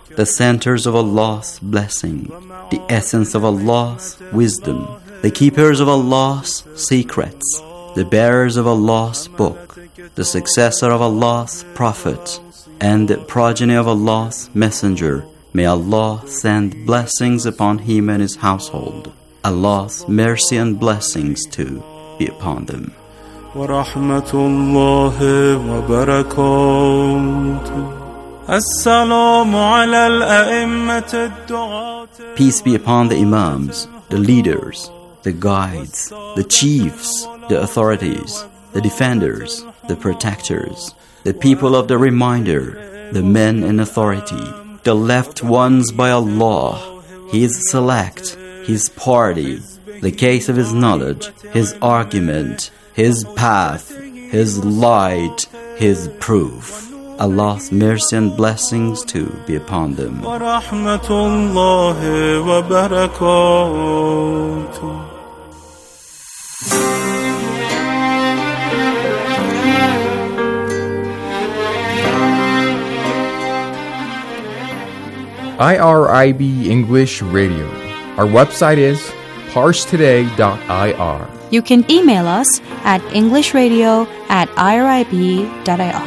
the centers of Allah's blessing, the essence of Allah's wisdom, the keepers of Allah's secrets, the bearers of Allah's book, the successor of Allah's prophet, and the progeny of Allah's messenger. May Allah send blessings upon him and his household. Allah's mercy and blessings too be upon them. ورحمة الله وبركاته. السلام على الأئمة الدعاة. Peace be upon the imams, the leaders, the guides, the chiefs, the authorities, the defenders, the protectors, the people of the reminder, the men in authority, the left ones by Allah, His select, His party, the case of His knowledge, His argument, His path, His light, His proof. Allah's mercy and blessings too be upon them. ورحمة الله وبركاته. IRIB English Radio. Our website is parstoday.ir. You can email us at englishradio@irib.ir.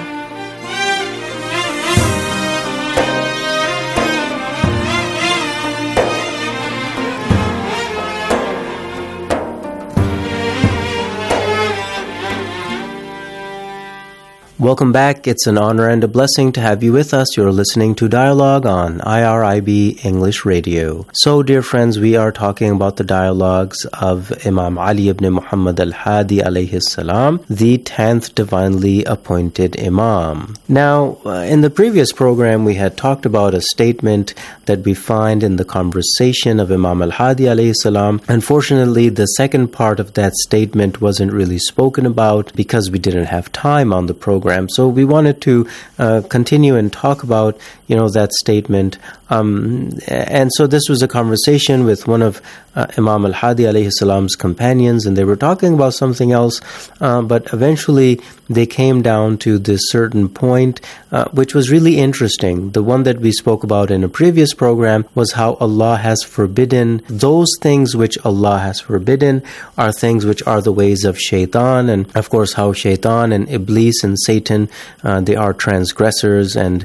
Welcome back. It's an honor and a blessing to have you with us. You're listening to Dialogue on IRIB English Radio. So, dear friends, we are talking about the dialogues of Imam Ali ibn Muhammad al-Hadi alayhi salam, the 10th divinely appointed Imam. Now, in the previous program, we had talked about a statement that we find in the conversation of Imam al-Hadi alayhi salam. Unfortunately, the second part of that statement wasn't really spoken about because we didn't have time on the program. So we wanted to continue and talk about, that statement. And so this was a conversation with one of Imam al-Hadi alayhi salam's companions, and they were talking about something else, but eventually they came down to this certain point, which was really interesting. The one that we spoke about in a previous program was how Allah has forbidden those things which Allah has forbidden are things which are the ways of shaitan, and of course how shaitan and Iblis and Satan, they are transgressors, and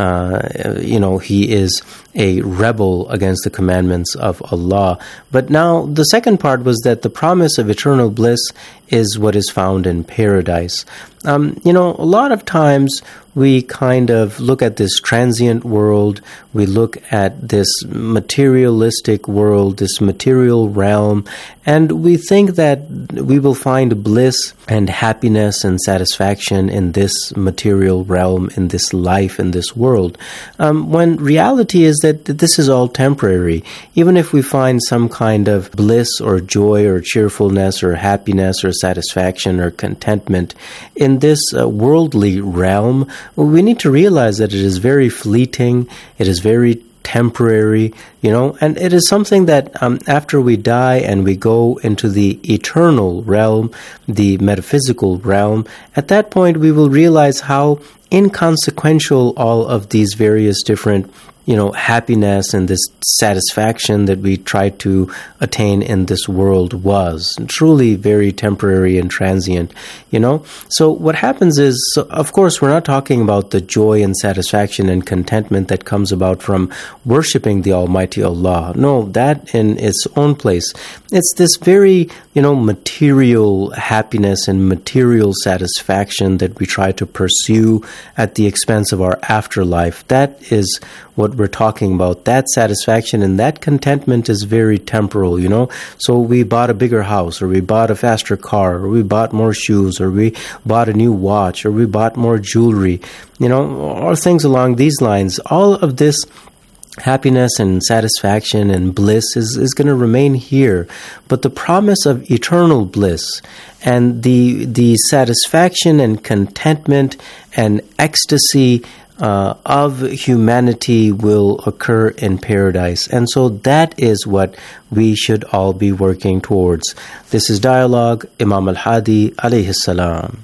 he is a rebel against the commandments of Allah. But now the second part was that the promise of eternal bliss is what is found in paradise. A lot of times we kind of look at this transient world, we look at this materialistic world, this material realm, and we think that we will find bliss and happiness and satisfaction in this material realm, in this life, in this world. When reality is that this is all temporary. Even if we find some kind of bliss or joy or cheerfulness or happiness or satisfaction or contentment in this worldly realm, we need to realize that it is very fleeting, it is very temporary, and it is something that after we die and we go into the eternal realm, the metaphysical realm, at that point we will realize how inconsequential all of these various different happiness and this satisfaction that we try to attain in this world was truly very temporary and transient, So what happens is, of course, we're not talking about the joy and satisfaction and contentment that comes about from worshiping the Almighty Allah. No, that in its own place. It's this very, material happiness and material satisfaction that we try to pursue at the expense of our afterlife. That is what we're talking about. That satisfaction and that contentment is very temporal, So we bought a bigger house, or we bought a faster car, or we bought more shoes, or we bought a new watch, or we bought more jewelry, or things along these lines. All of this happiness and satisfaction and bliss is going to remain here. But the promise of eternal bliss and the satisfaction and contentment and ecstasy of humanity will occur in paradise. And so that is what we should all be working towards. This is Dialogue, Imam al-Hadi alayhi salam.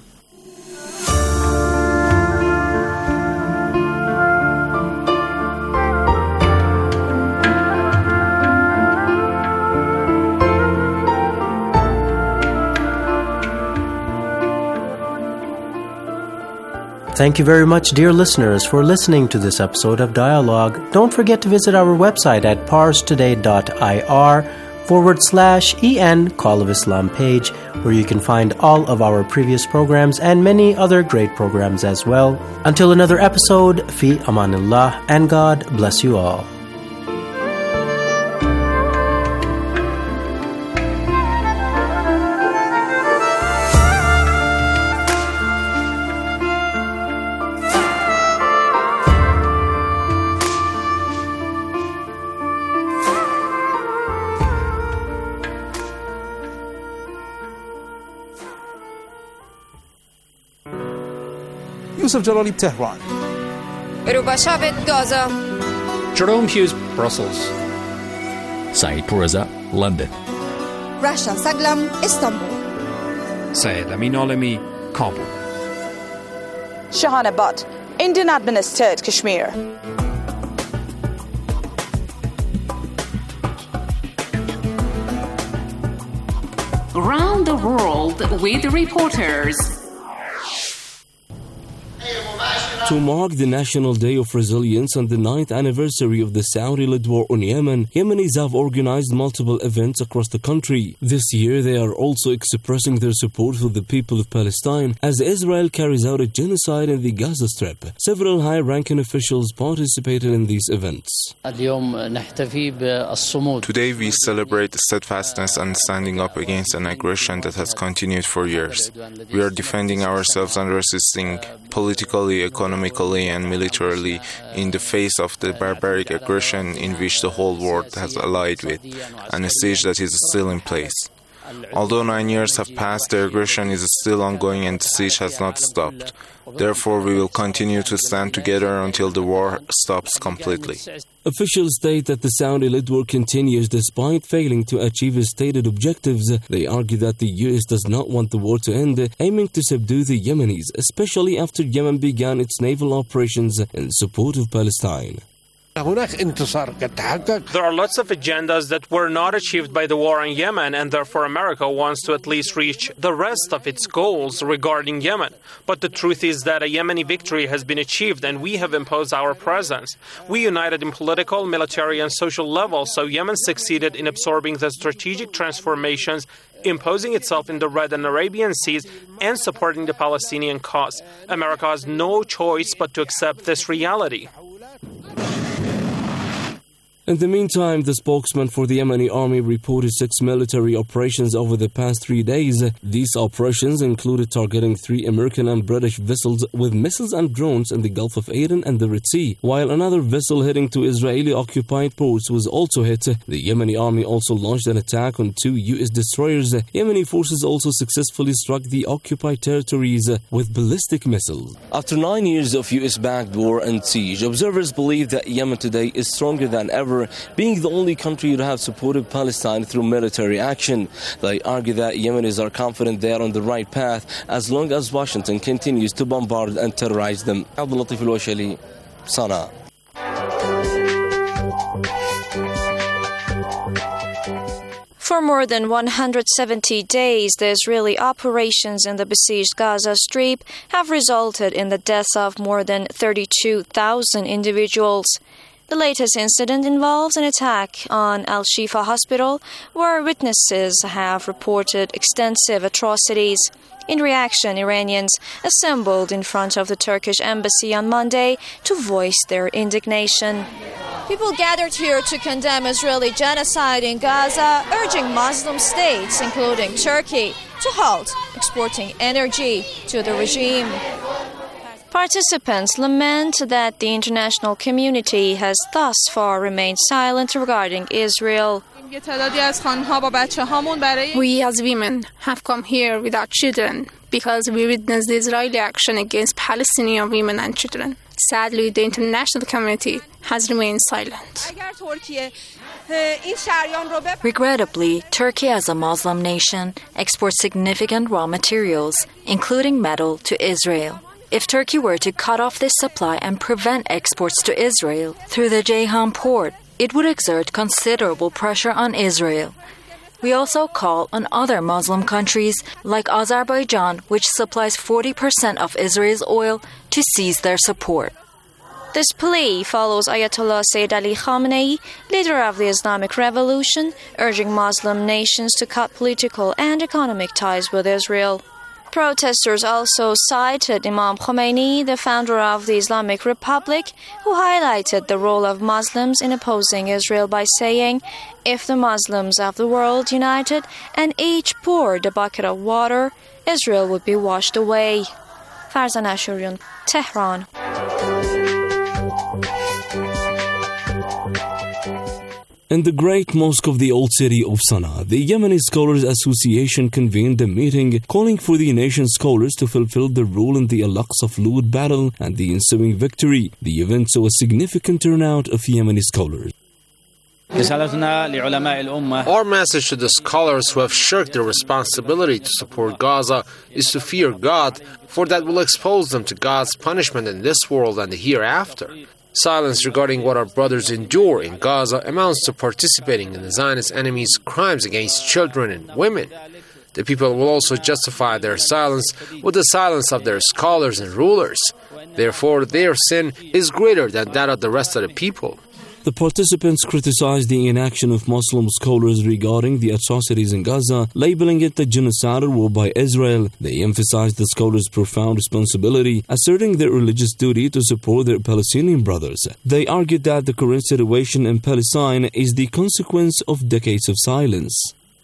Thank you very much, dear listeners, for listening to this episode of Dialogue. Don't forget to visit our website at parstoday.ir/EN Call of Islam page, where you can find all of our previous programs and many other great programs as well. Until another episode, fi amanillah, and God bless you all. Yusuf Jalali, Tehran. Rubashavit, Gaza. Jerome Hughes, Brussels. Saeed Pourreza, London. Rasha Saglam, Istanbul. Syed Amin Alami, Kabul. Shahana Butt, Indian administered Kashmir. Around the world with reporters. To mark the National Day of Resilience and the 9th anniversary of the Saudi-led war on Yemen, Yemenis have organized multiple events across the country. This year, they are also expressing their support for the people of Palestine as Israel carries out a genocide in the Gaza Strip. Several high-ranking officials participated in these events. Today, we celebrate steadfastness and standing up against an aggression that has continued for years. We are defending ourselves and resisting politically, economically, and militarily in the face of the barbaric aggression in which the whole world has allied with, and a siege that is still in place. Although 9 years have passed, the aggression is still ongoing and the siege has not stopped. Therefore, we will continue to stand together until the war stops completely. Officials state that the Saudi-led war continues despite failing to achieve its stated objectives. They argue that the U.S. does not want the war to end, aiming to subdue the Yemenis, especially after Yemen began its naval operations in support of Palestine. There are lots of agendas that were not achieved by the war in Yemen, and therefore America wants to at least reach the rest of its goals regarding Yemen. But the truth is that a Yemeni victory has been achieved, and we have imposed our presence. We united in political, military, and social levels, so Yemen succeeded in absorbing the strategic transformations, imposing itself in the Red and Arabian Seas, and supporting the Palestinian cause. America has no choice but to accept this reality. In the meantime, the spokesman for the Yemeni army reported 6 military operations over the past 3 days. These operations included targeting 3 American and British vessels with missiles and drones in the Gulf of Aden and the Red Sea, while another vessel heading to Israeli-occupied ports was also hit. The Yemeni army also launched an attack on 2 U.S. destroyers. Yemeni forces also successfully struck the occupied territories with ballistic missiles. After 9 years of U.S.-backed war and siege, observers believe that Yemen today is stronger than ever, being the only country to have supported Palestine through military action. They argue that Yemenis are confident they are on the right path as long as Washington continues to bombard and terrorize them. Abdul Latif Al-Washali, Sana'a. For more than 170 days, the Israeli operations in the besieged Gaza Strip have resulted in the deaths of more than 32,000 individuals. The latest incident involves an attack on Al-Shifa Hospital, where witnesses have reported extensive atrocities. In reaction, Iranians assembled in front of the Turkish embassy on Monday to voice their indignation. People gathered here to condemn Israeli genocide in Gaza, urging Muslim states, including Turkey, to halt exporting energy to the regime. Participants lament that the international community has thus far remained silent regarding Israel. We as women have come here with our children because we witnessed the Israeli action against Palestinian women and children. Sadly, the international community has remained silent. Regrettably, Turkey as a Muslim nation exports significant raw materials, including metal, to Israel. If Turkey were to cut off this supply and prevent exports to Israel through the Ceyhan port, it would exert considerable pressure on Israel. We also call on other Muslim countries like Azerbaijan, which supplies 40% of Israel's oil, to cease their support. This plea follows Ayatollah Sayyid Ali Khamenei, leader of the Islamic Revolution, urging Muslim nations to cut political and economic ties with Israel. Protesters also cited Imam Khomeini, the founder of the Islamic Republic, who highlighted the role of Muslims in opposing Israel by saying, "If the Muslims of the world united and each poured a bucket of water, Israel would be washed away." Farzan Ashurian, Tehran. In the Great Mosque of the Old City of Sana'a, the Yemeni Scholars Association convened a meeting calling for the nation's scholars to fulfill their role in the Al-Aqsa Flood battle and the ensuing victory. The event saw a significant turnout of Yemeni scholars. Our message to the scholars who have shirked their responsibility to support Gaza is to fear God, for that will expose them to God's punishment in this world and the hereafter. Silence regarding what our brothers endure in Gaza amounts to participating in the Zionist enemy's crimes against children and women. The people will also justify their silence with the silence of their scholars and rulers. Therefore, their sin is greater than that of the rest of the people. The participants criticized the inaction of Muslim scholars regarding the atrocities in Gaza, labeling it the genocidal war by Israel. They emphasized the scholars' profound responsibility, asserting their religious duty to support their Palestinian brothers. They argued that the current situation in Palestine is the consequence of decades of silence.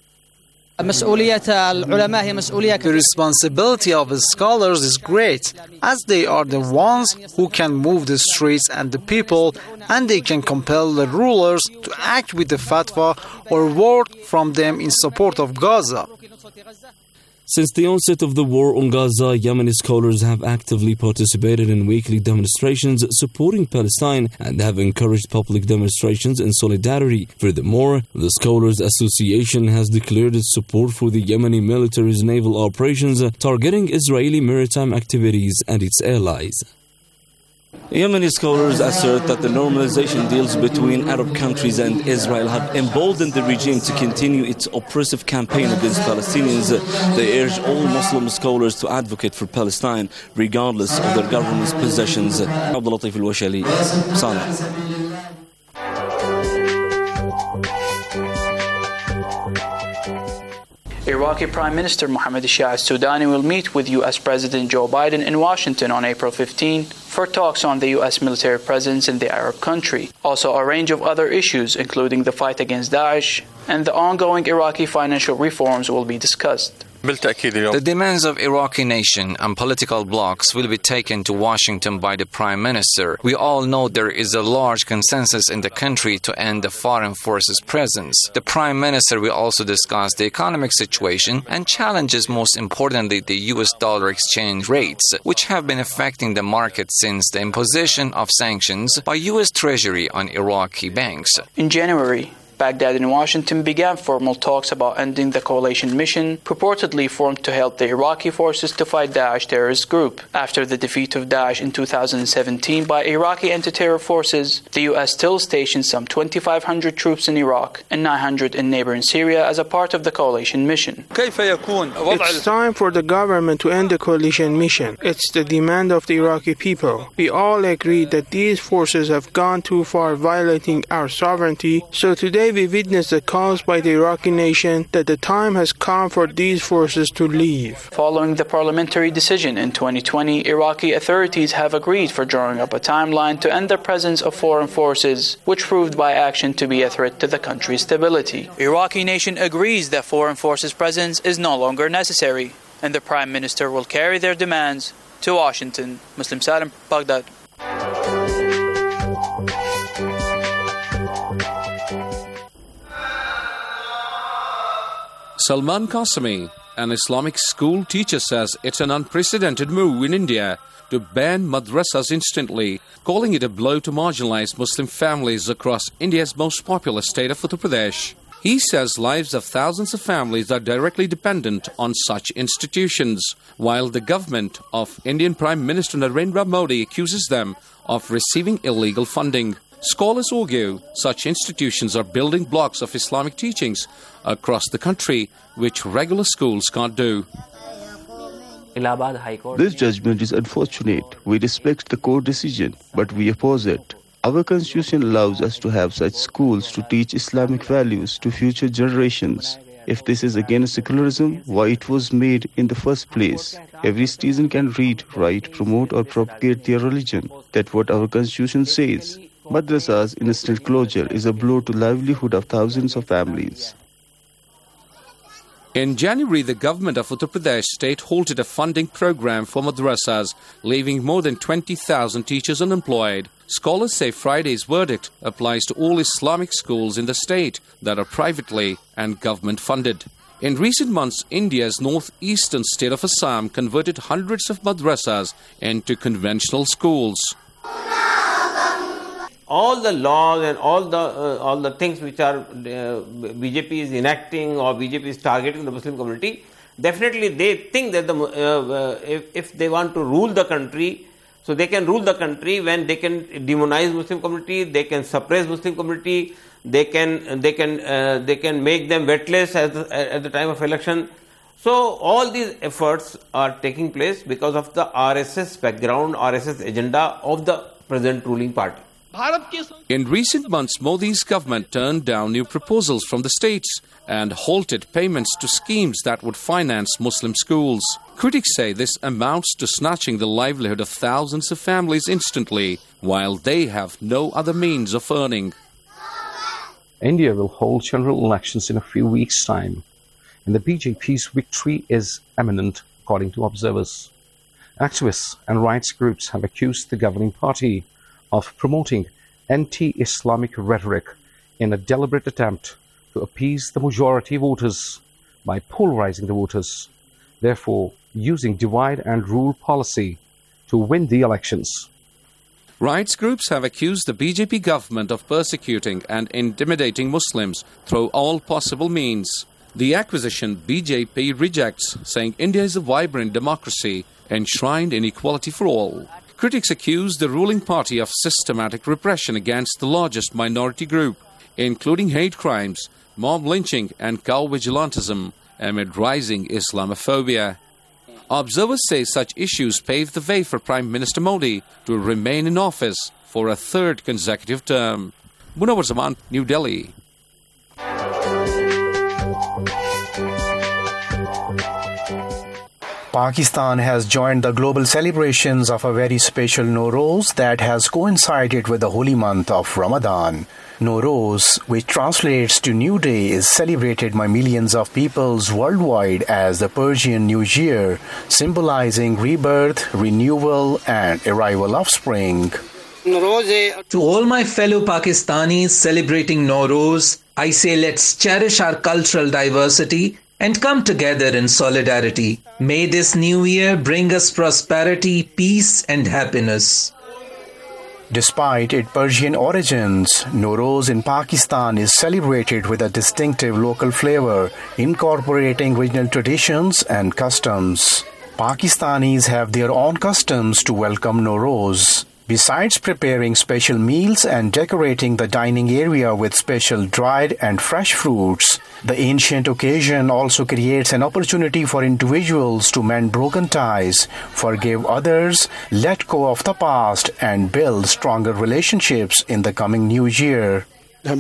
The responsibility of the scholars is great, as they are the ones who can move the streets and the people, and they can compel the rulers to act with the fatwa or word from them in support of Gaza. Since the onset of the war on Gaza, Yemeni scholars have actively participated in weekly demonstrations supporting Palestine and have encouraged public demonstrations in solidarity. Furthermore, the Scholars Association has declared its support for the Yemeni military's naval operations targeting Israeli maritime activities and its allies. Yemeni scholars assert that the normalization deals between Arab countries and Israel have emboldened the regime to continue its oppressive campaign against Palestinians. They urge all Muslim scholars to advocate for Palestine, regardless of their government's positions. Abdul Latif Al-Washali, Sana'a. Iraqi Prime Minister Mohammed Shia al-Sudani will meet with U.S. President Joe Biden in Washington on April 15 for talks on the U.S. military presence in the Arab country. Also, a range of other issues, including the fight against Daesh and the ongoing Iraqi financial reforms, will be discussed. The demands of Iraqi nation and political blocs will be taken to Washington by the Prime Minister. We all know there is a large consensus in the country to end the foreign forces presence. The Prime Minister will also discuss the economic situation and challenges, most importantly, the US dollar exchange rates, which have been affecting the market since the imposition of sanctions by US Treasury on Iraqi banks. In January, Baghdad and Washington began formal talks about ending the coalition mission purportedly formed to help the Iraqi forces to fight Daesh terrorist group. After the defeat of Daesh in 2017 by Iraqi anti-terror forces, the U.S. still stationed some 2,500 troops in Iraq and 900 in neighboring Syria as a part of the coalition mission. It's time for the government to end the coalition mission. It's the demand of the Iraqi people. We all agree that these forces have gone too far, violating our sovereignty, so today we witness the calls by the Iraqi nation that the time has come for these forces to leave. Following the parliamentary decision in 2020, Iraqi authorities have agreed for drawing up a timeline to end the presence of foreign forces, which proved by action to be a threat to the country's stability. Iraqi nation agrees that foreign forces presence is no longer necessary, and the Prime Minister will carry their demands to Washington. Muslim Salim, Baghdad. Salman Qasimi, an Islamic school teacher, says it's an unprecedented move in India to ban madrasas instantly, calling it a blow to marginalized Muslim families across India's most populous state of Uttar Pradesh. He says lives of thousands of families are directly dependent on such institutions, while the government of Indian Prime Minister Narendra Modi accuses them of receiving illegal funding. Scholars argue such institutions are building blocks of Islamic teachings across the country, which regular schools can't do. This judgment is unfortunate. We respect the court decision, but we oppose it. Our constitution allows us to have such schools to teach Islamic values to future generations. If this is against secularism, why it was made in the first place? Every citizen can read, write, promote or propagate their religion. That's what our constitution says. Madrasa's instant closure is a blow to livelihood of thousands of families. In January, the government of Uttar Pradesh state halted a funding program for madrasas, leaving more than 20,000 teachers unemployed. Scholars say Friday's verdict applies to all Islamic schools in the state that are privately and government funded. In recent months, India's northeastern state of Assam converted hundreds of madrasas into conventional schools. All the laws and all the things which are BJP is enacting or BJP is targeting the Muslim community, definitely they think that if they want to rule the country, so they can rule the country when they can demonize Muslim community, they can suppress Muslim community, they can make them wetless at the time of election. So all these efforts are taking place because of the RSS background, RSS agenda of the present ruling party. In recent months, Modi's government turned down new proposals from the states and halted payments to schemes that would finance Muslim schools. Critics say this amounts to snatching the livelihood of thousands of families instantly, while they have no other means of earning. India will hold general elections in a few weeks' time, and the BJP's victory is imminent, according to observers. Activists and rights groups have accused the governing party of promoting anti-Islamic rhetoric in a deliberate attempt to appease the majority voters by polarizing the voters, therefore using divide and rule policy to win the elections. Rights groups have accused the BJP government of persecuting and intimidating Muslims through all possible means. The accusation BJP rejects, saying India is a vibrant democracy enshrined in equality for all. Critics accuse the ruling party of systematic repression against the largest minority group, including hate crimes, mob lynching and cow vigilantism amid rising Islamophobia. Observers say such issues pave the way for Prime Minister Modi to remain in office for a third consecutive term. Munawar Zaman, New Delhi. Pakistan has joined the global celebrations of a very special Nowruz that has coincided with the holy month of Ramadan. Nowruz, which translates to New Day, is celebrated by millions of peoples worldwide as the Persian New Year, symbolizing rebirth, renewal, and arrival of spring. To all my fellow Pakistanis celebrating Nowruz, I say let's cherish our cultural diversity and come together in solidarity. May this new year bring us prosperity, peace, and happiness. Despite its Persian origins, Nowruz in Pakistan is celebrated with a distinctive local flavor, incorporating regional traditions and customs. Pakistanis have their own customs to welcome Nowruz. Besides preparing special meals and decorating the dining area with special dried and fresh fruits, the ancient occasion also creates an opportunity for individuals to mend broken ties, forgive others, let go of the past, and build stronger relationships in the coming new year. For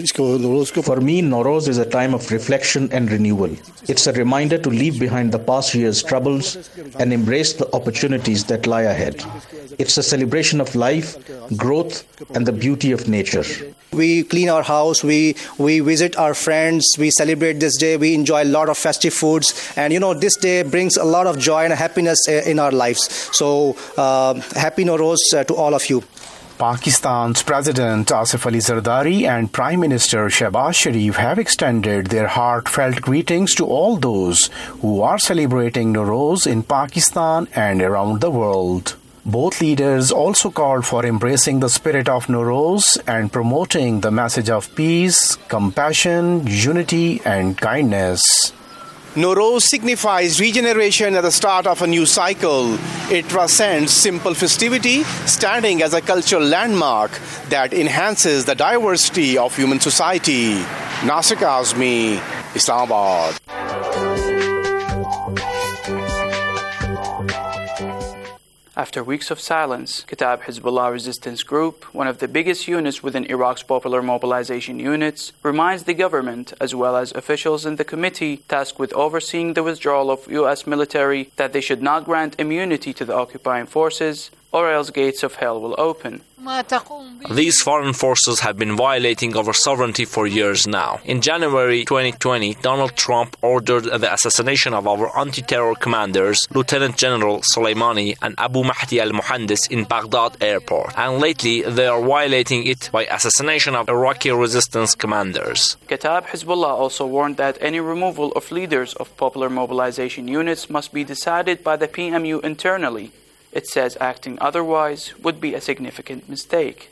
me, Nowruz is a time of reflection and renewal. It's a reminder to leave behind the past year's troubles and embrace the opportunities that lie ahead. It's a celebration of life, growth, and the beauty of nature. We clean our house, we visit our friends, we celebrate this day, we enjoy a lot of festive foods, and this day brings a lot of joy and happiness in our lives. So, happy Nowruz to all of you. Pakistan's President Asif Ali Zardari and Prime Minister Shehbaz Sharif have extended their heartfelt greetings to all those who are celebrating Nowruz in Pakistan and around the world. Both leaders also called for embracing the spirit of Nowruz and promoting the message of peace, compassion, unity, and kindness. Nowruz signifies regeneration at the start of a new cycle. It transcends simple festivity, standing as a cultural landmark that enhances the diversity of human society. Nasir Kazmi, Islamabad. After weeks of silence, Kataib Hezbollah Resistance Group, one of the biggest units within Iraq's Popular Mobilization Units, reminds the government, as well as officials in the committee tasked with overseeing the withdrawal of U.S. military, that they should not grant immunity to the occupying forces, or else gates of hell will open. These foreign forces have been violating our sovereignty for years now. In January 2020, Donald Trump ordered the assassination of our anti-terror commanders, Lieutenant General Soleimani and Abu Mahdi al-Muhandis in Baghdad airport. And lately, they are violating it by assassination of Iraqi resistance commanders. Kataib Hezbollah also warned that any removal of leaders of popular mobilization units must be decided by the PMU internally. It says acting otherwise would be a significant mistake.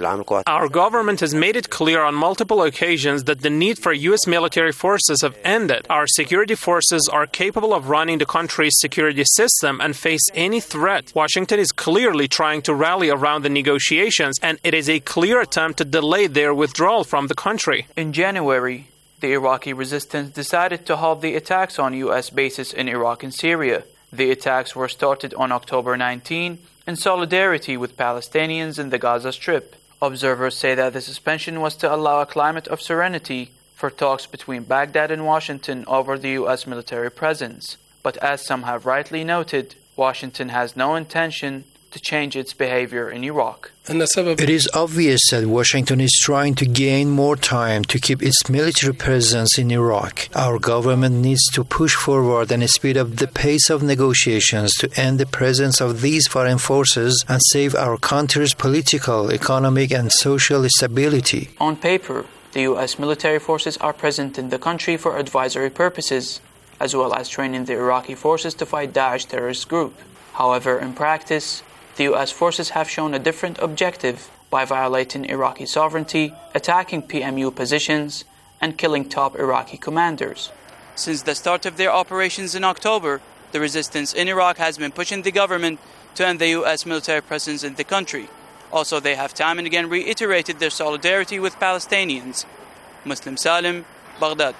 Our government has made it clear on multiple occasions that the need for U.S. military forces have ended. Our security forces are capable of running the country's security system and face any threat. Washington is clearly trying to rally around the negotiations, and it is a clear attempt to delay their withdrawal from the country. In January, the Iraqi resistance decided to halt the attacks on U.S. bases in Iraq and Syria. The attacks were started on October 19 in solidarity with Palestinians in the Gaza Strip. Observers say that the suspension was to allow a climate of serenity for talks between Baghdad and Washington over the U.S. military presence. But as some have rightly noted, Washington has no intention to change its behavior in Iraq. It is obvious that Washington is trying to gain more time to keep its military presence in Iraq. Our government needs to push forward and speed up the pace of negotiations to end the presence of these foreign forces and save our country's political, economic, and social stability. On paper, the U.S. military forces are present in the country for advisory purposes, as well as training the Iraqi forces to fight Daesh terrorist group. However, in practice, the U.S. forces have shown a different objective by violating Iraqi sovereignty, attacking PMU positions, and killing top Iraqi commanders. Since the start of their operations in October, the resistance in Iraq has been pushing the government to end the U.S. military presence in the country. Also, they have time and again reiterated their solidarity with Palestinians. Muslim Salim, Baghdad.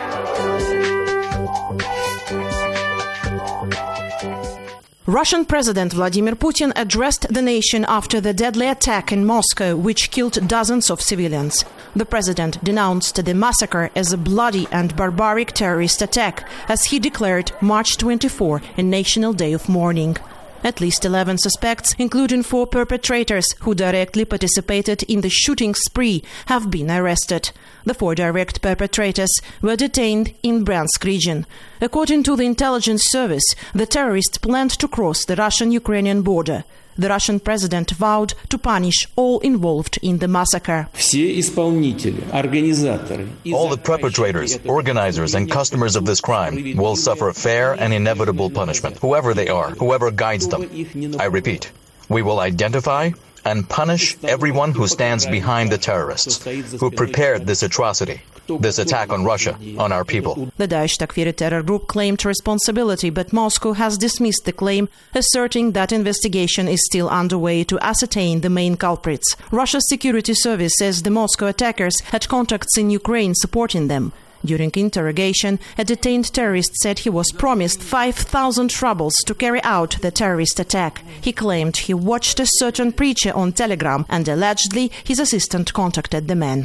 Russian President Vladimir Putin addressed the nation after the deadly attack in Moscow, which killed dozens of civilians. The president denounced the massacre as a bloody and barbaric terrorist attack, as he declared March 24 a national day of mourning. At least 11 suspects, including 4 perpetrators who directly participated in the shooting spree, have been arrested. The 4 direct perpetrators were detained in Bryansk region. According to the intelligence service, the terrorists planned to cross the Russian-Ukrainian border. The Russian president vowed to punish all involved in the massacre. All the perpetrators, organizers, and customers of this crime will suffer fair and inevitable punishment, whoever they are, whoever guides them. I repeat, we will identify and punish everyone who stands behind the terrorists who prepared this atrocity, this attack on Russia, on our people. The Daesh Takfiri terror group claimed responsibility, but Moscow has dismissed the claim, asserting that investigation is still underway to ascertain the main culprits. Russia's security service says the Moscow attackers had contacts in Ukraine supporting them. During interrogation, a detained terrorist said he was promised 5,000 rubles to carry out the terrorist attack. He claimed he watched a certain preacher on Telegram, and allegedly his assistant contacted the man.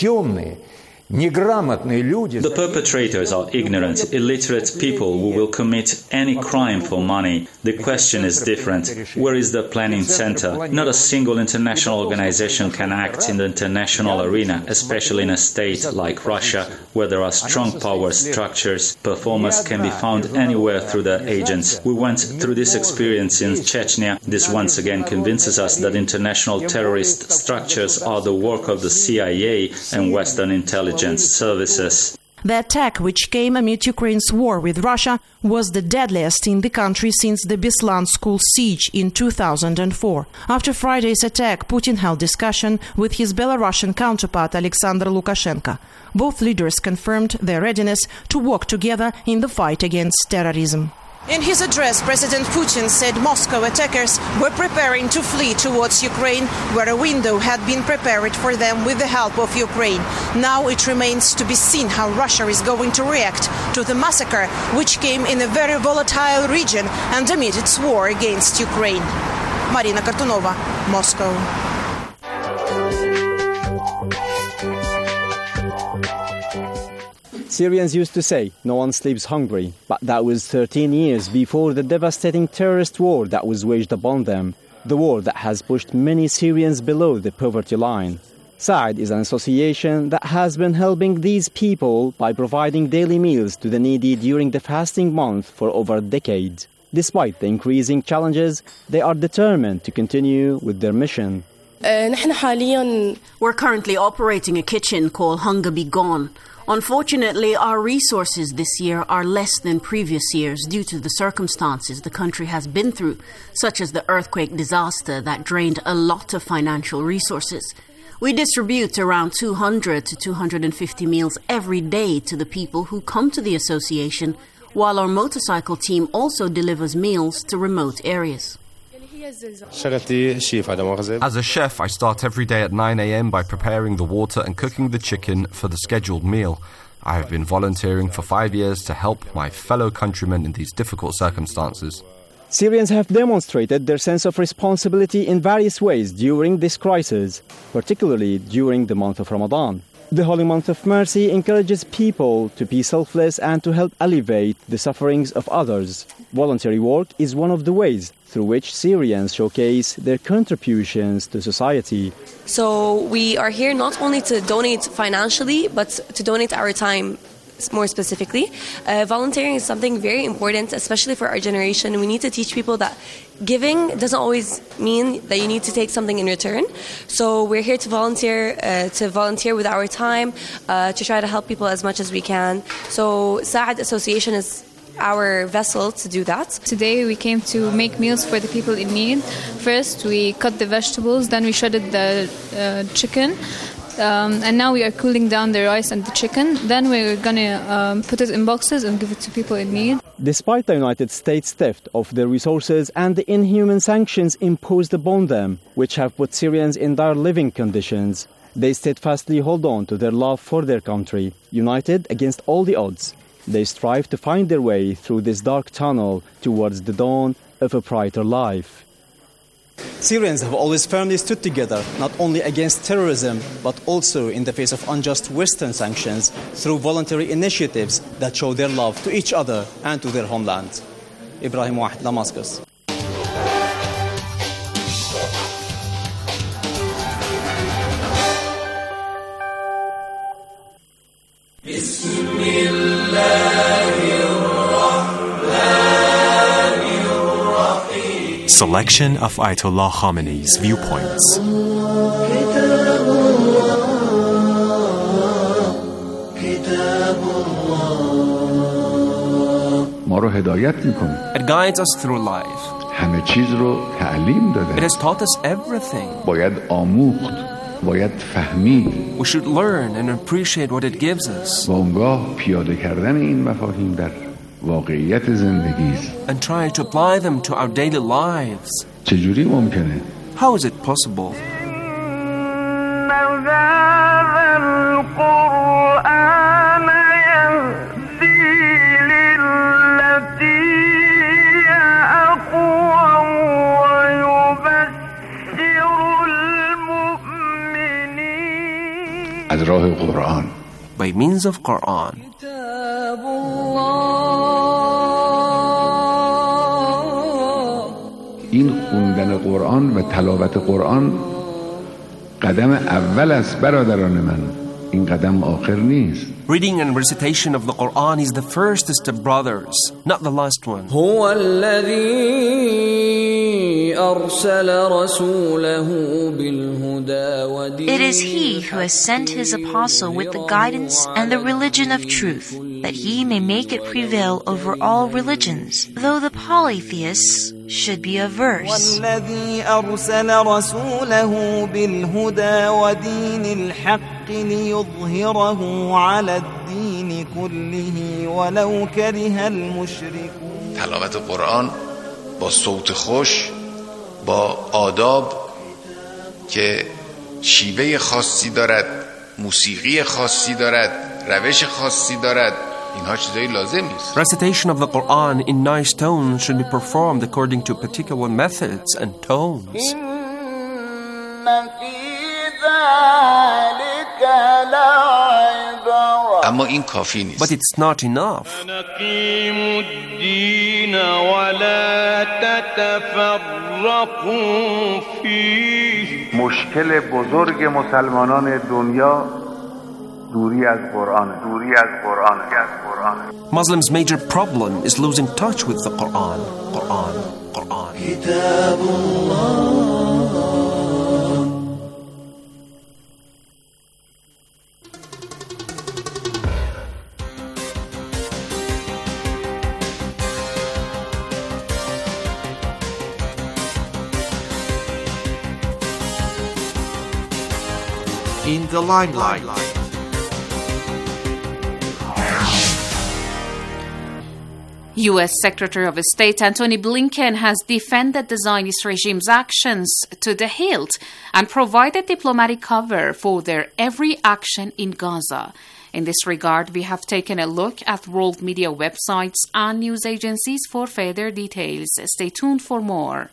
The perpetrators are ignorant, illiterate people who will commit any crime for money. The question is different. Where is the planning center? Not a single international organization can act in the international arena, especially in a state like Russia, where there are strong power structures. Performers can be found anywhere through the agents. We went through this experience in Chechnya. This once again convinces us that international terrorist structures are the work of the CIA and Western intelligence services. The attack, which came amid Ukraine's war with Russia, was the deadliest in the country since the Beslan school siege in 2004. After Friday's attack, Putin held discussion with his Belarusian counterpart Alexander Lukashenko. Both leaders confirmed their readiness to work together in the fight against terrorism. In his address, President Putin said Moscow attackers were preparing to flee towards Ukraine, where a window had been prepared for them with the help of Ukraine. Now it remains to be seen how Russia is going to react to the massacre, which came in a very volatile region and amid its war against Ukraine. Marina Kartunova, Moscow. Syrians used to say, no one sleeps hungry, but that was 13 years before the devastating terrorist war that was waged upon them, the war that has pushed many Syrians below the poverty line. Saad is an association that has been helping these people by providing daily meals to the needy during the fasting month for over a decade. Despite the increasing challenges, they are determined to continue with their mission. We're currently operating a kitchen called Hunger Be Gone. Unfortunately, our resources this year are less than previous years due to the circumstances the country has been through, such as the earthquake disaster that drained a lot of financial resources. We distribute around 200 to 250 meals every day to the people who come to the association, while our motorcycle team also delivers meals to remote areas. As a chef, I start every day at 9 a.m. by preparing the water and cooking the chicken for the scheduled meal. I have been volunteering for 5 years to help my fellow countrymen in these difficult circumstances. Syrians have demonstrated their sense of responsibility in various ways during this crisis, particularly during the month of Ramadan. The holy month of mercy encourages people to be selfless and to help alleviate the sufferings of others. Voluntary work is one of the ways through which Syrians showcase their contributions to society. So we are here not only to donate financially, but to donate our time more specifically. Volunteering is something very important, especially for our generation. We need to teach people that giving doesn't always mean that you need to take something in return. So we're here to volunteer with our time, to try to help people as much as we can. So Saad Association is our vessel to do that. Today we came to make meals for the people in need. First we cut the vegetables, then we shredded the chicken, and now we are cooling down the rice and the chicken. Then we're going to put it in boxes and give it to people in need. Despite the United States' theft of their resources and the inhuman sanctions imposed upon them, which have put Syrians in dire living conditions, they steadfastly hold on to their love for their country, united against all the odds. They strive to find their way through this dark tunnel towards the dawn of a brighter life. Syrians have always firmly stood together, not only against terrorism, but also in the face of unjust Western sanctions, through voluntary initiatives that show their love to each other and to their homeland. Ibrahim Wahid, Damascus. Selection of Ayatollah Khamenei's viewpoints. It guides us through life. It has taught us everything. We should learn and appreciate what it gives us. And try to apply them to our daily lives. How is it possible? By means of Quran. این خوندن قرآن و تلاوت قرآن قدم اول است برادران من. این قدم آخر نیست. Reading and recitation of the Quran is the first step, brothers, not the last one. هو الذي It is He who has sent His apostle with the guidance and the religion of truth, that He may make it prevail over all religions, though the polytheists should be averse. والذي أرسل رسوله بالهدى ودين الحق ليظهره على الدين كله ولو كره المشركون. تلاوت قرآن با صوت خوش، با آداب که شیوه خاصی دارد، موسیقی خاصی دارد، روش خاصی دارد، اینها چیزایی لازم نیست. Recitation of the Quran in nice tones should be performed according to particular methods and tones. اما این کافی نیست. But it's not enough. نقيم الدين ولا تتفرقوا فيه. مشکل بزرگ مسلمانان دنیا دوری از قرآن. Muslims' major problem is losing touch with the Quran. كتاب الله. In the limelight. U.S. Secretary of State Antony Blinken has defended the Zionist regime's actions to the hilt and provided diplomatic cover for their every action in Gaza. In this regard, we have taken a look at world media websites and news agencies for further details. Stay tuned for more.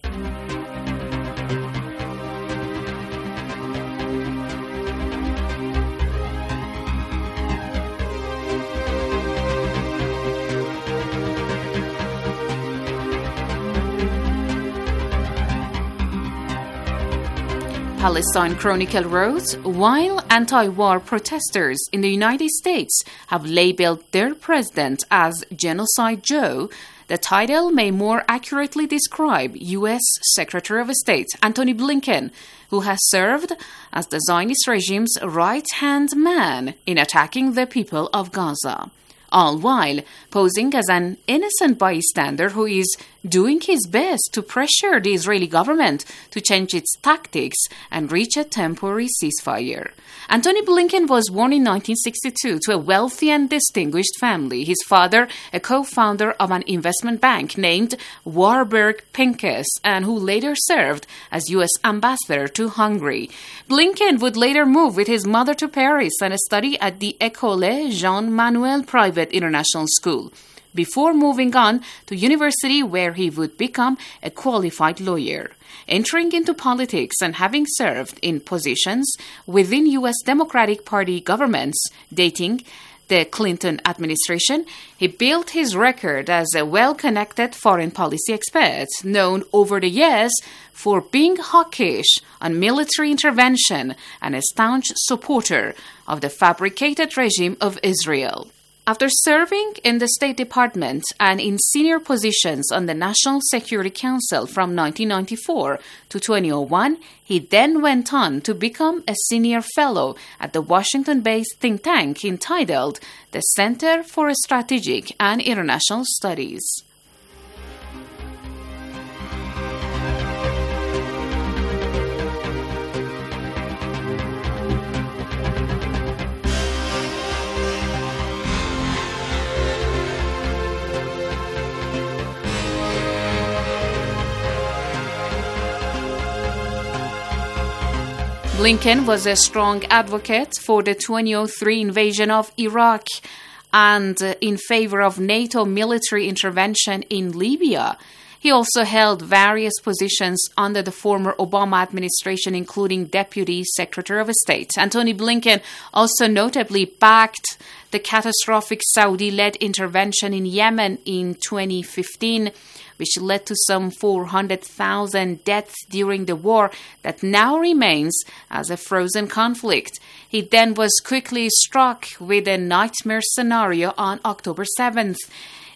Palestine Chronicle wrote, while anti-war protesters in the United States have labeled their president as Genocide Joe, the title may more accurately describe U.S. Secretary of State Antony Blinken, who has served as the Zionist regime's right-hand man in attacking the people of Gaza, all while posing as an innocent bystander who is doing his best to pressure the Israeli government to change its tactics and reach a temporary ceasefire. Antony Blinken was born in 1962 to a wealthy and distinguished family. His father, a co-founder of an investment bank named Warburg Pincus, and who later served as U.S. ambassador to Hungary. Blinken would later move with his mother to Paris and study at the École Jean Manuel Private International School, before moving on to university where he would become a qualified lawyer. Entering into politics and having served in positions within U.S. Democratic Party governments dating the Clinton administration, he built his record as a well-connected foreign policy expert, known over the years for being hawkish on military intervention and a staunch supporter of the fabricated regime of Israel. After serving in the State Department and in senior positions on the National Security Council from 1994 to 2001, he then went on to become a senior fellow at the Washington-based think tank entitled the Center for Strategic and International Studies. Blinken was a strong advocate for the 2003 invasion of Iraq and in favor of NATO military intervention in Libya. He also held various positions under the former Obama administration, including Deputy Secretary of State. Antony Blinken also notably backed the catastrophic Saudi-led intervention in Yemen in 2015, which led to some 400,000 deaths during the war that now remains as a frozen conflict. He then was quickly struck with a nightmare scenario on October 7th.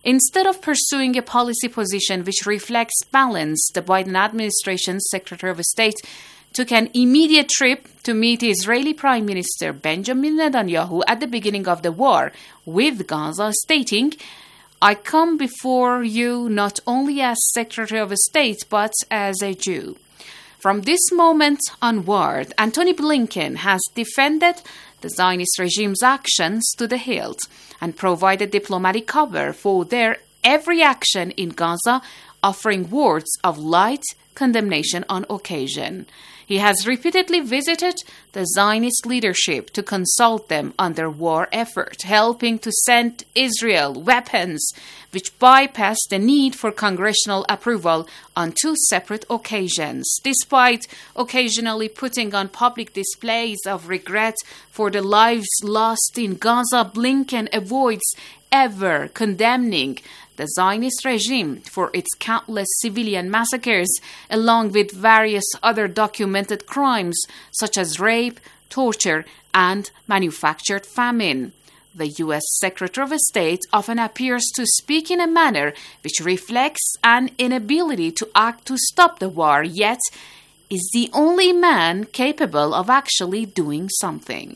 Instead of pursuing a policy position which reflects balance, the Biden administration's Secretary of State took an immediate trip to meet Israeli Prime Minister Benjamin Netanyahu at the beginning of the war with Gaza, stating, "I come before you not only as Secretary of State, but as a Jew." From this moment onward, Antony Blinken has defended the Zionist regime's actions to the hilt and provided diplomatic cover for their every action in Gaza, offering words of light condemnation on occasion. He has repeatedly visited the Zionist leadership to consult them on their war effort, helping to send Israel weapons which bypass the need for congressional approval on 2 separate occasions. Despite occasionally putting on public displays of regret for the lives lost in Gaza, Blinken avoids ever condemning the Zionist regime for its countless civilian massacres, along with various other documented crimes such as rape, torture, and manufactured famine. The U.S. Secretary of State often appears to speak in a manner which reflects an inability to act to stop the war, yet is the only man capable of actually doing something.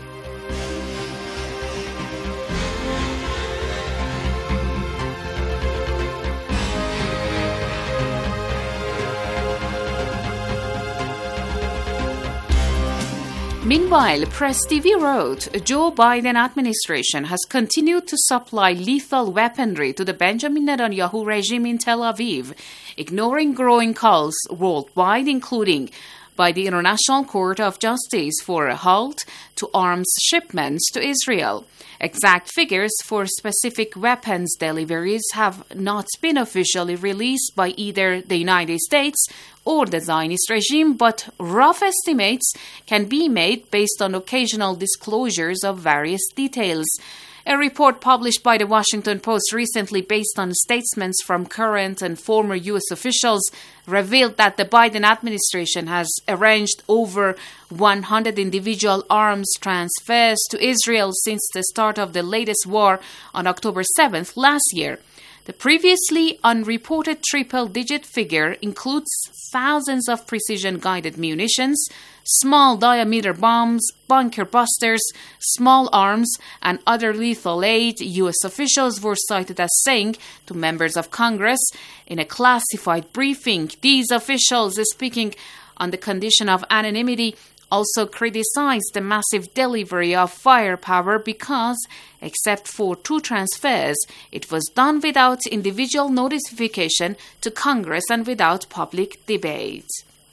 Meanwhile, Press TV wrote, Joe Biden administration has continued to supply lethal weaponry to the Benjamin Netanyahu regime in Tel Aviv, ignoring growing calls worldwide, including by the International Court of Justice for a halt to arms shipments to Israel. Exact figures for specific weapons deliveries have not been officially released by either the United States or the Zionist regime, but rough estimates can be made based on occasional disclosures of various details. A report published by the Washington Post recently, based on statements from current and former U.S. officials, revealed that the Biden administration has arranged over 100 individual arms transfers to Israel since the start of the latest war on October 7th last year. The previously unreported triple-digit figure includes thousands of precision-guided munitions, small-diameter bombs, bunker busters, small arms, and other lethal aid, U.S. officials were cited as saying to members of Congress in a classified briefing. These officials, speaking on the condition of anonymity, also criticized the massive delivery of firepower because, except for 2 transfers, it was done without individual notification to Congress and without public debate.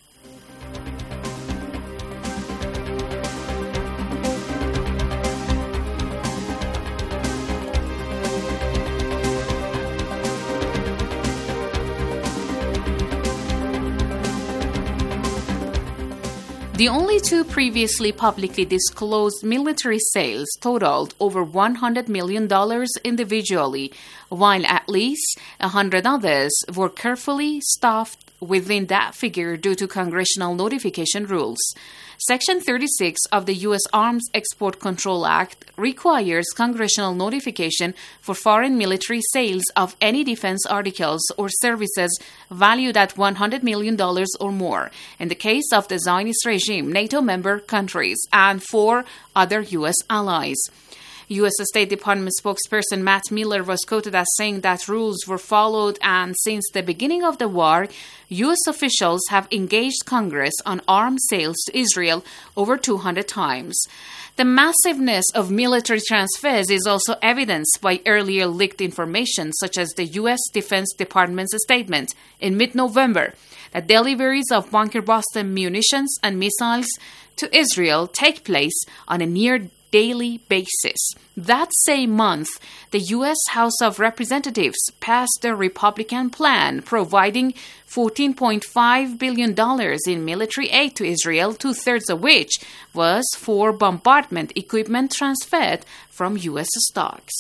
The only 2 previously publicly disclosed military sales totaled over $100 million individually, while at least 100 others were carefully stuffed within that figure due to congressional notification rules. Section 36 of the U.S. Arms Export Control Act requires congressional notification for foreign military sales of any defense articles or services valued at $100 million or more, in the case of the Zionist regime, NATO member countries, and for other U.S. allies. U.S. State Department spokesperson Matt Miller was quoted as saying that rules were followed, and since the beginning of the war, U.S. officials have engaged Congress on arms sales to Israel over 200 times. The massiveness of military transfers is also evidenced by earlier leaked information, such as the U.S. Defense Department's statement in mid-November that deliveries of bunker-buster munitions and missiles to Israel take place on a near daily basis. That same month, the U.S. House of Representatives passed a Republican plan providing $14.5 billion in military aid to Israel, 2/3 of which was for bombardment equipment transferred from U.S. stocks.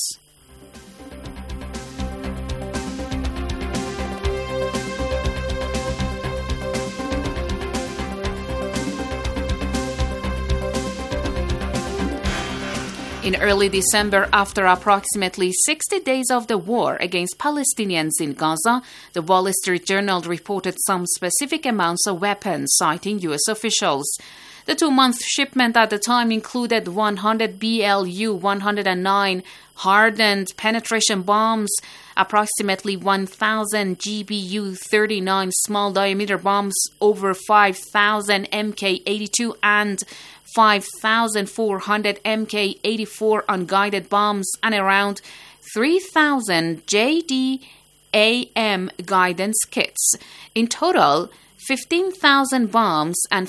In early December, after approximately 60 days of the war against Palestinians in Gaza, the Wall Street Journal reported some specific amounts of weapons, citing U.S. officials. The 2-month shipment at the time included 100 BLU-109 hardened penetration bombs, approximately 1,000 GBU-39 small-diameter bombs, over 5,000 Mk-82 and 5,400 Mk-84 unguided bombs, and around 3,000 JDAM guidance kits. In total, 15,000 bombs and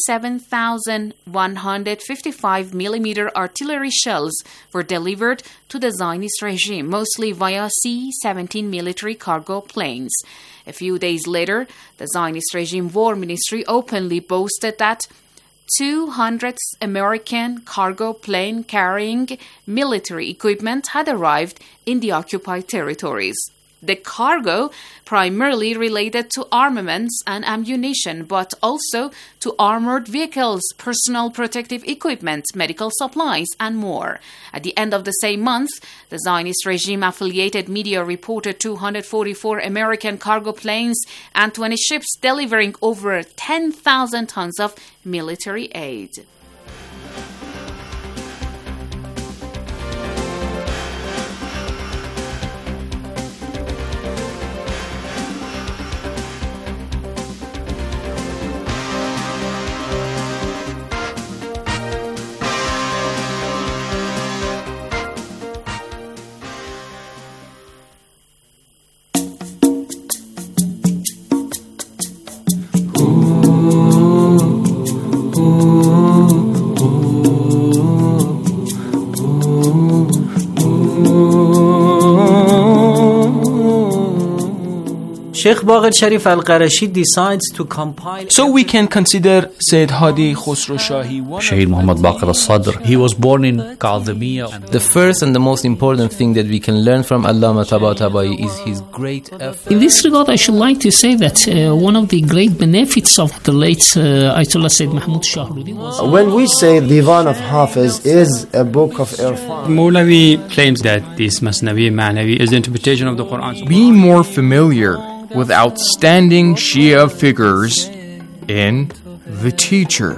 57,155 millimeter artillery shells were delivered to the Zionist regime, mostly via C-17 military cargo planes. A few days later, the Zionist regime war ministry openly boasted that 200 American cargo plane carrying military equipment had arrived in the occupied territories. The cargo primarily related to armaments and ammunition, but also to armored vehicles, personal protective equipment, medical supplies, and more. At the end of the same month, the Zionist regime-affiliated media reported 244 American cargo planes and 20 ships delivering over 10,000 tons of military aid. Sheikh Baqir Sharif Al-Qarashi decides to compile. So we can consider Sayyid Hadi Khosrow Shahi. Shaheed Muhammad Baqir Al-Sadr. He was born in Kadhimiya. The first and the most important thing that we can learn from Allama Tabatabai is his great effort. In this regard, I should like to say that one of the great benefits of the late Ayatollah Sayyid Mahmoud Shahruddin was... When we say Divan of Hafiz is a book of Irfan, Mawlavi claims that this Masnavi Ma'navi is the interpretation of the Quran. Be more familiar with outstanding Shia figures in The Teacher.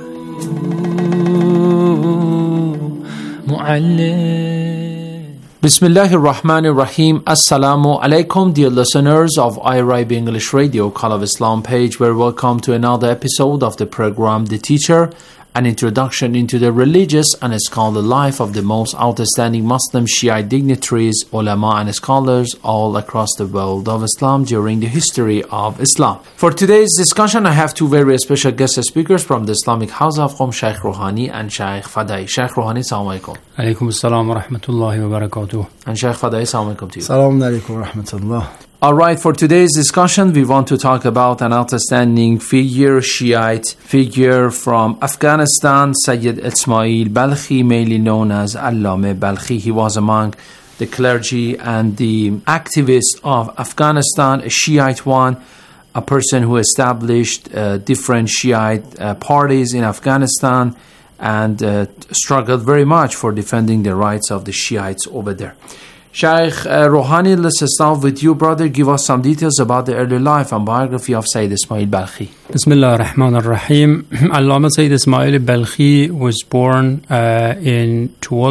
Bismillahir Rahmanir Rahim. Assalamu alaikum, dear listeners of IRIB English Radio, Call of Islam page. We're welcome to another episode of the program The Teacher, an introduction into the religious and scholarly life of the most outstanding Muslim Shiite dignitaries, ulama and scholars all across the world of Islam during the history of Islam. For today's discussion, I have two very special guest speakers from the Islamic House of Qom, Shaykh Rouhani and Shaykh Fadai. Shaykh Rouhani, assalamu alaikum. Alaikum assalam wa rahmatullahi wa barakatuh. And Shaykh Fadai, assalamu alaikum to you. Assalamu alaikum wa rahmatullah. All right, for today's discussion, we want to talk about an outstanding figure, Shiite figure from Afghanistan, Sayyid Ismail Balkhi, mainly known as Allame Balkhi. He was among the clergy and the activists of Afghanistan, a Shiite one, a person who established different Shiite parties in Afghanistan and struggled very much for defending the rights of the Shiites over there. Shaykh Rouhani, let's start with you, brother. Give us some details about the early life and biography of Sayyid Ismail Balkhi. Bismillah ar-Rahman ar-Rahim. Allama Sayyid Ismail Balkhi was born in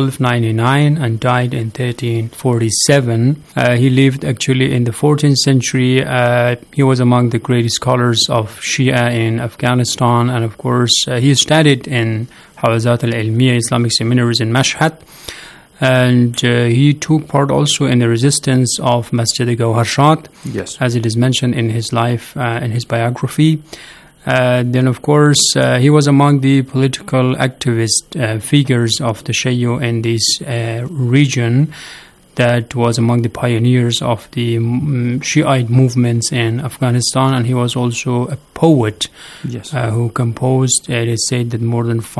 1299 and died in 1347. He lived actually in the 14th century. He was among the great scholars of Shia in Afghanistan, and of course he studied in Hawazat al-Ilmiya Islamic seminaries in Mashhad. And he took part also in the resistance of Masjid Gawharshat, yes, as it is mentioned in his life, in his biography. Then, of course, he was among the political activist figures of the Shia in this region that was among the pioneers of the Shiite movements in Afghanistan. And he was also a poet, yes, who composed, it is said that more than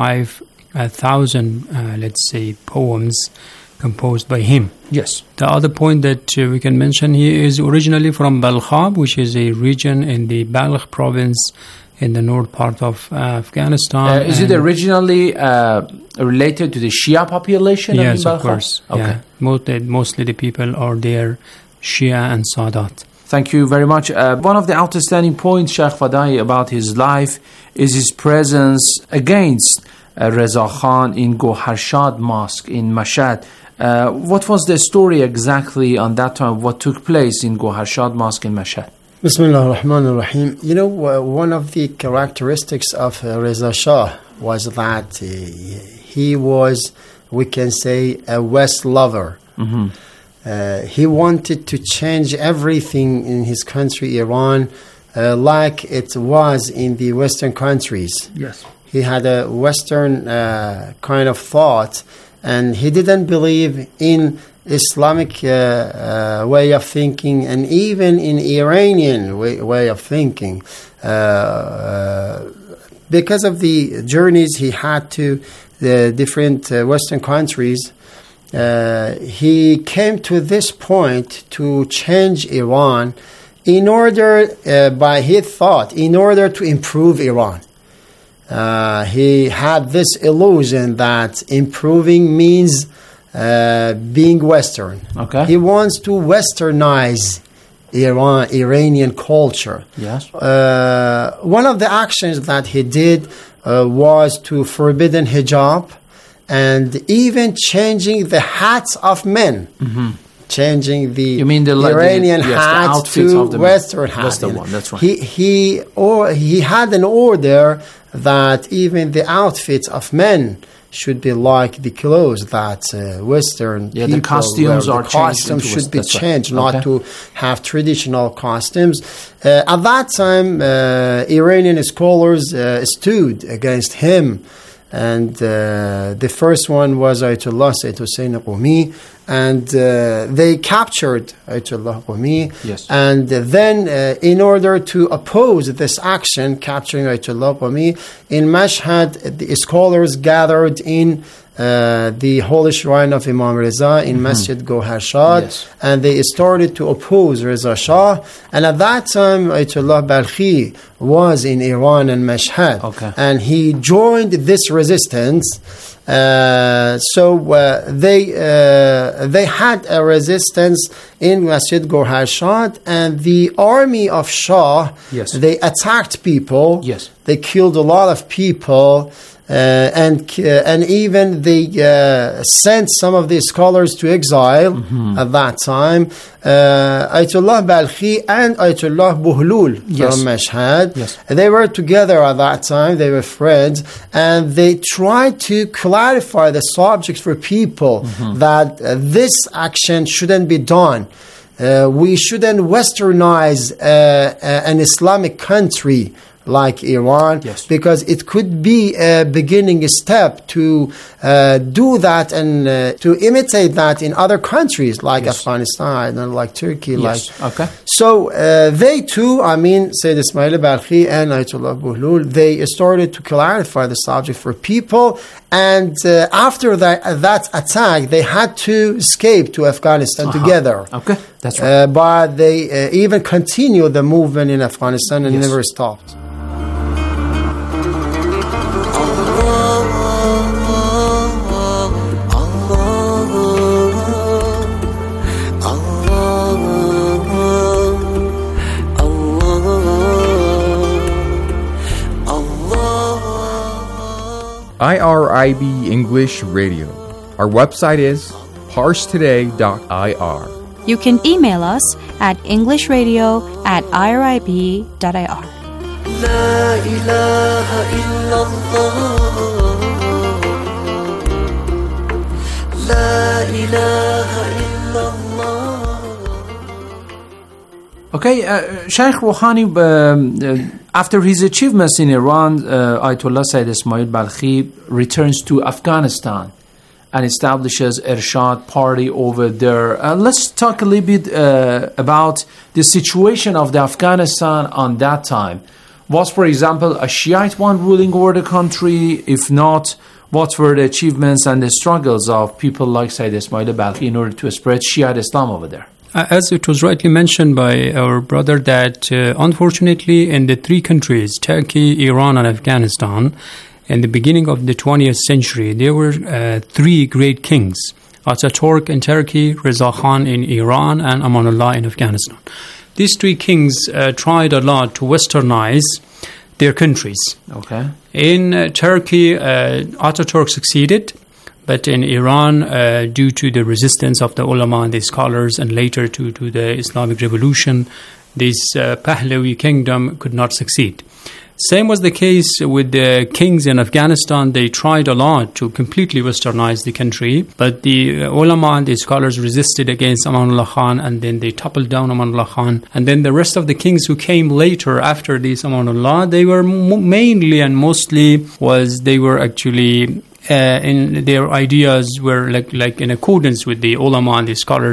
5,000, let's say, poems composed by him. Yes. The other point that we can mention, he is originally from Balkhab, which is a region in the Balkh province in the north part of Afghanistan. Is it originally related to the Shia population? Yes, of course. Okay. Yeah. Mostly the people are there, Shia and Sadat. Thank you very much. One of the outstanding points, Sheikh Fadai, about his life is his presence against Reza Khan in Goharshad Mosque in Mashhad. What was the story exactly on that time? What took place in Goharshad Mosque in Mashhad? Bismillah ar-Rahman ar-Rahim. You know, one of the characteristics of Reza Shah was that he was, we can say, a West lover. Mm-hmm. He wanted to change everything in his country, Iran, like it was in the Western countries. Yes. He had a Western kind of thought, and he didn't believe in Islamic way of thinking, and even in Iranian way of thinking. Because of the journeys he had to the different Western countries, he came to this point to change Iran in order, by his thought, in order to improve Iran. He had this illusion that improving means being Western. Okay. He wants to Westernize Iranian culture. Yes. One of the actions that he did was to forbidden hijab, and even changing the hats of men. Mm-hmm. Changing the Iranian hat to Western hat. That's the one, that's right. He had an order that even the outfits of men should be like the clothes that Western people the costumes wear. are the costumes should be changed, right. not to have traditional costumes. At that time, Iranian scholars stood against him. And the first one was Ayatollah Sayyid Hussein Qumi, and they captured Ayatollah Qumi. Yes. And then, in order to oppose this action, capturing Ayatollah Qumi, in Mashhad, the scholars gathered in the holy shrine of Imam Reza in Masjid Goharshad, yes. And they started to oppose Reza Shah. And at that time, Ayatollah Balkhi was in Iran and Mashhad, and he joined this resistance. So they had a resistance in Masjid Goharshad, and the army of Shah, yes. they attacked people. Yes. They killed a lot of people. And even they sent some of the scholars to exile at that time. Ayatollah Balkhi and Ayatollah Buhlul from Mashhad, they were together at that time. They were friends, and they tried to clarify the subject for people that this action shouldn't be done. We shouldn't westernize an Islamic country like Iran, because it could be a beginning step to do that and to imitate that in other countries like Afghanistan and like Turkey. So they too, Sayyid Ismail Balkhi and Ayatollah Buhlul, they started to clarify the subject for people, and after that attack, they had to escape to Afghanistan together. Okay, that's right. But they even continued the movement in Afghanistan and never stopped. IRIB English Radio. Our website is parstoday.ir. You can email us at englishradio@irib.ir. La ilaha illallah. La ilaha illallah. Okay, Sheikh Rouhani, after his achievements in Iran, Ayatollah Sayyid Ismail Balkhi returns to Afghanistan and establishes Irshad party over there. Let's talk a little bit about the situation of the Afghanistan on that time. Was, for example, a Shiite one ruling over the country? If not, what were the achievements and the struggles of people like Sayyid Ismail Balkhi in order to spread Shiite Islam over there? As it was rightly mentioned by our brother, that unfortunately in the three countries, Turkey, Iran and Afghanistan, in the beginning of the 20th century, there were three great kings: Ataturk in Turkey, Reza Khan in Iran, and Amanullah in Afghanistan. These three kings tried a lot to westernize their countries. Okay. In Turkey, Ataturk succeeded, but in Iran, due to the resistance of the ulama and the scholars, and later to the Islamic Revolution, this Pahlavi kingdom could not succeed. Same was the case with the kings in Afghanistan. They tried a lot to completely westernize the country, but the ulama and the scholars resisted against Amanullah Khan, and then they toppled down Amanullah Khan. And then the rest of the kings who came later after this Amanullah, they were mainly and mostly they were actually in their ideas were like in accordance with the ulama and the scholars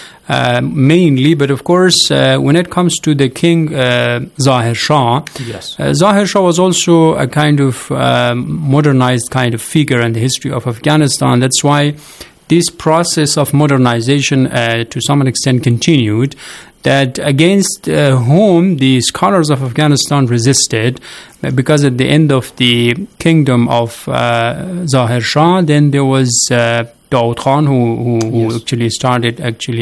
mainly. But of course, when it comes to the king Zahir Shah, yes, Zahir Shah was also a kind of modernized kind of figure in the history of Afghanistan. That's why this process of modernization to some extent continued, that against whom the scholars of Afghanistan resisted, because at the end of the kingdom of Zahir Shah, then there was Dawood Khan who yes, actually started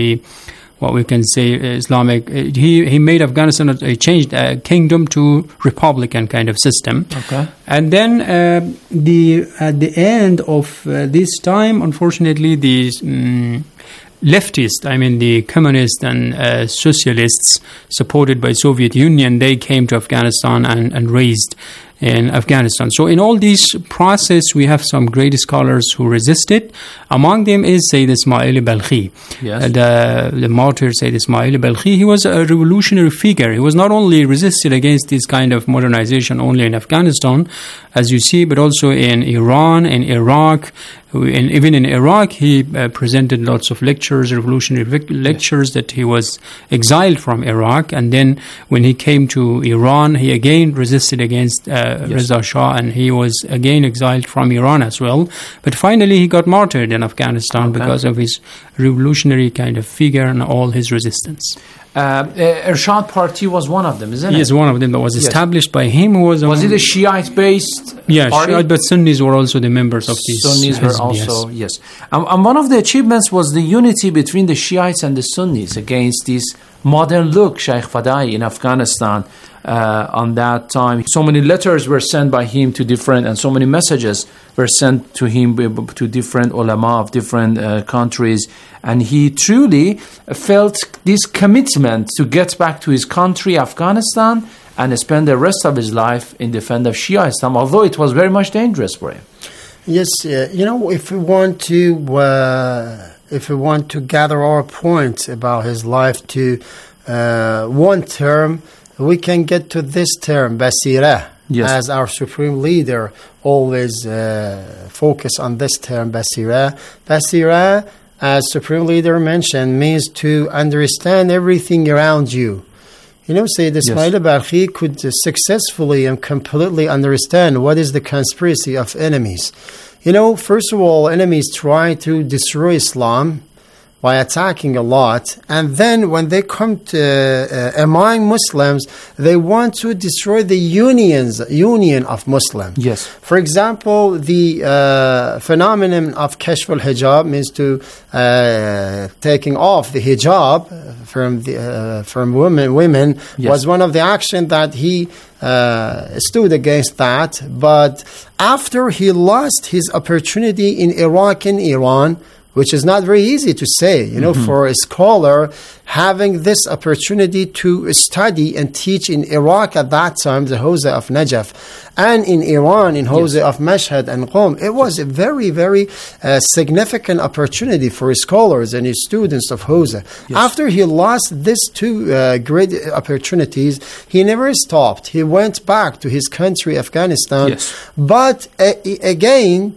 what we can say Islamic. He made Afghanistan changed kingdom to republican kind of system. Okay. And then at the end of this time, unfortunately, these leftists, the communists and socialists supported by Soviet Union, they came to Afghanistan and raised in Afghanistan. So in all this process, we have some great scholars who resisted. Among them is Sayyid Ismail Balkhi. Yes. The martyr Sayyid Ismail Balkhi, he was a revolutionary figure. He was not only resisted against this kind of modernization only in Afghanistan, as you see, but also in Iran, in Iraq, and even in Iraq, he presented lots of lectures, revolutionary lectures, that he was exiled from Iraq. And then when he came to Iran, he again resisted against Reza Shah, and he was again exiled from Iran as well. But finally, he got martyred in Afghanistan because of his revolutionary kind of figure and all his resistance. Irshad Party was one of them, isn't it? Yes, one of them that was established by him. Was it a Shiite-based party? Shiite, but Sunnis were also the members of these. Sunnis were also, yes. And one of the achievements was the unity between the Shiites and the Sunnis against this modern look Sheikh Fadai in Afghanistan on that time. So many letters were sent by him to different, and so many messages were sent to him to different ulama of different countries. And he truly felt this commitment to get back to his country, Afghanistan, and spend the rest of his life in defense of Shia Islam, although it was very much dangerous for him. Yes, if we want to gather our points about his life to one term, we can get to this term, Basira. Yes. As our supreme leader always focus on this term, Basira. Basira, as supreme leader mentioned, means to understand everything around you. Sayyid Ismail Balkhi could successfully and completely understand what is the conspiracy of enemies. First of all, enemies try to destroy Islam by attacking a lot, and then when they come to among Muslims, they want to destroy the union of Muslims. Yes. For example, the phenomenon of Kashf al-Hijab means to taking off the hijab from women yes, was one of the action that he stood against that. But after he lost his opportunity in Iraq and Iran, which is not very easy to say, for a scholar having this opportunity to study and teach in Iraq at that time, the Hawza of Najaf, and in Iran, in Hawza of Mashhad and Qom. It was a very, very significant opportunity for his scholars and his students of Hawza. Yes. After he lost these two great opportunities, he never stopped. He went back to his country, Afghanistan. Yes. But again,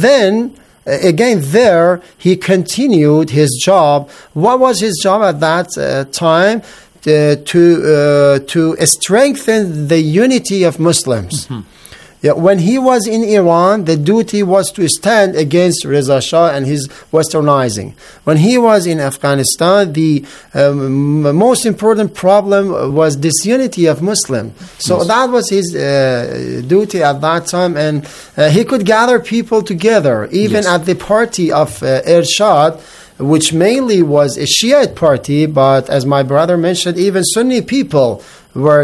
there, he continued his job. What was his job at that time? To strengthen the unity of Muslims. Mm-hmm. When he was in Iran, the duty was to stand against Reza Shah and his westernizing. When he was in Afghanistan, the most important problem was disunity of Muslims. So that was his duty at that time, and he could gather people together, even at the party of Irshad, which mainly was a Shiite party, but as my brother mentioned, even Sunni people were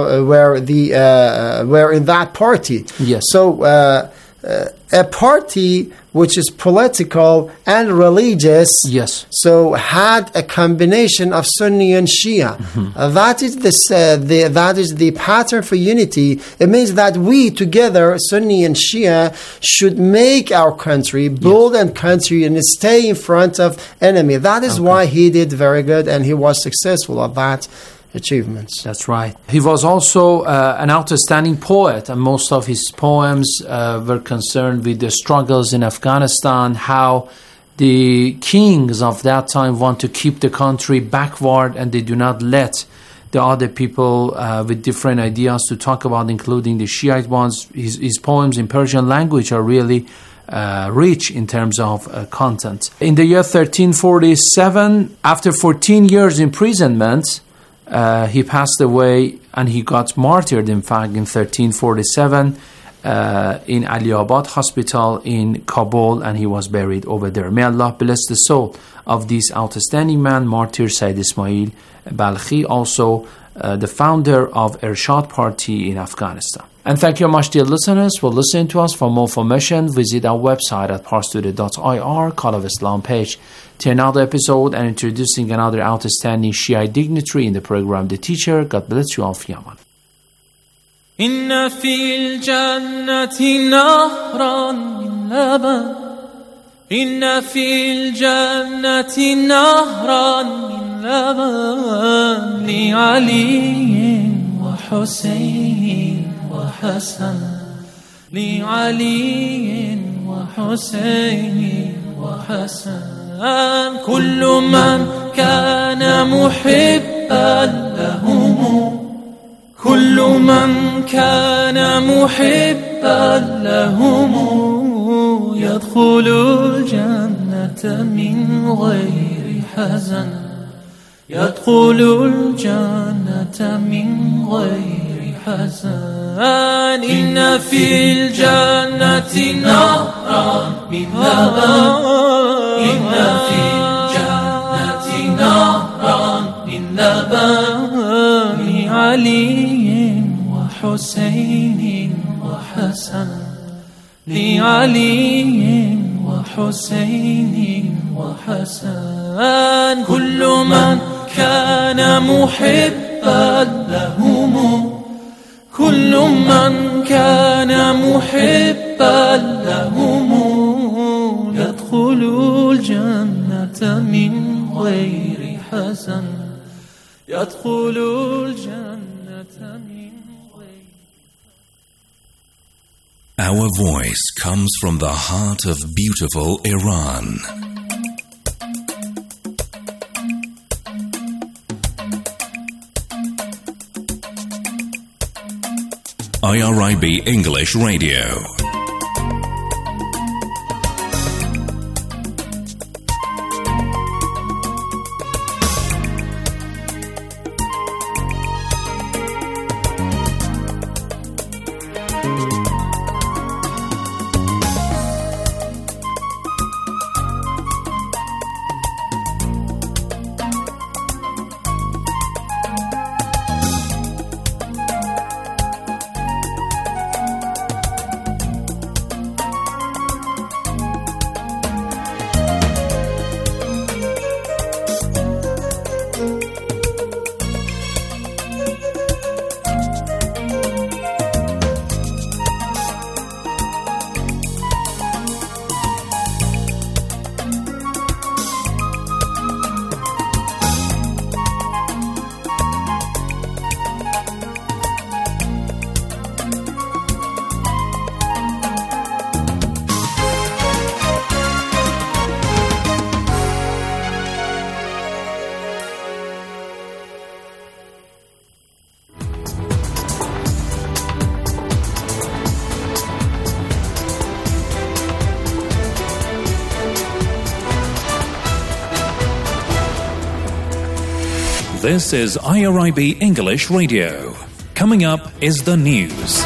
in that party. Yes. So a party which is political and religious, so had a combination of Sunni and Shia. That is the pattern for unity. It means that we together, Sunni and Shia, should make our country, build a country, and stay in front of enemy. That is why he did very good, and he was successful at that achievements. That's right. He was also an outstanding poet, and most of his poems were concerned with the struggles in Afghanistan, how the kings of that time want to keep the country backward and they do not let the other people with different ideas to talk about, including the Shiite ones. His poems in Persian language are really rich in terms of content. In the year 1347, after 14 years imprisonment, he passed away, and he got martyred, in fact, in 1347 in Ali Abad Hospital in Kabul, and he was buried over there. May Allah bless the soul of this outstanding man, Martyr Sayyid Ismail Balkhi, also the founder of Irshad Party in Afghanistan. And thank you much, dear listeners, for listening to us. For more information, visit our website at parstoday.ir, Call of Islam page, to another episode and introducing another outstanding Shiite dignitary in the program, The Teacher. God bless you all. في أمان. إن في الجنة نهرا من لبن إن في الجنة نهرا من لبن لعلي وحسين وحسن لعلي وحسين وحسن كل من كان محبا لهم كل من كان محبا لهم يدخل الجنة من غير حزن يدخل الجنة من غير حزن إن في الجنة نهرا من لبن إن في الجنة نهرا من لبن لعلي وحسين وحسن لعلي وحسين وحسن كل من كان محبا لهم كل من كان محبا لهم يدخل الجنة من غير حزن يدخل الجنة من Our voice comes from the heart of beautiful Iran. IRIB English Radio. This is IRIB English Radio. Coming up is the news.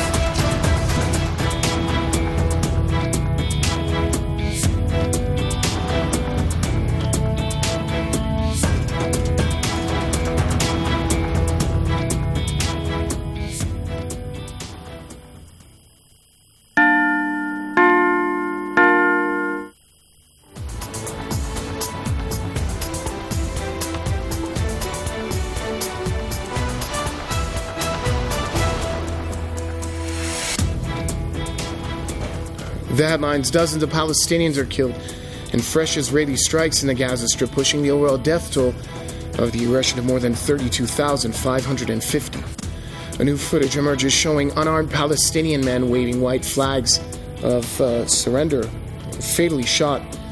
The headlines: dozens of Palestinians are killed in fresh Israeli strikes in the Gaza Strip, pushing the overall death toll of the aggression to more than 32,550. A new footage emerges showing unarmed Palestinian men waving white flags of surrender, fatally shot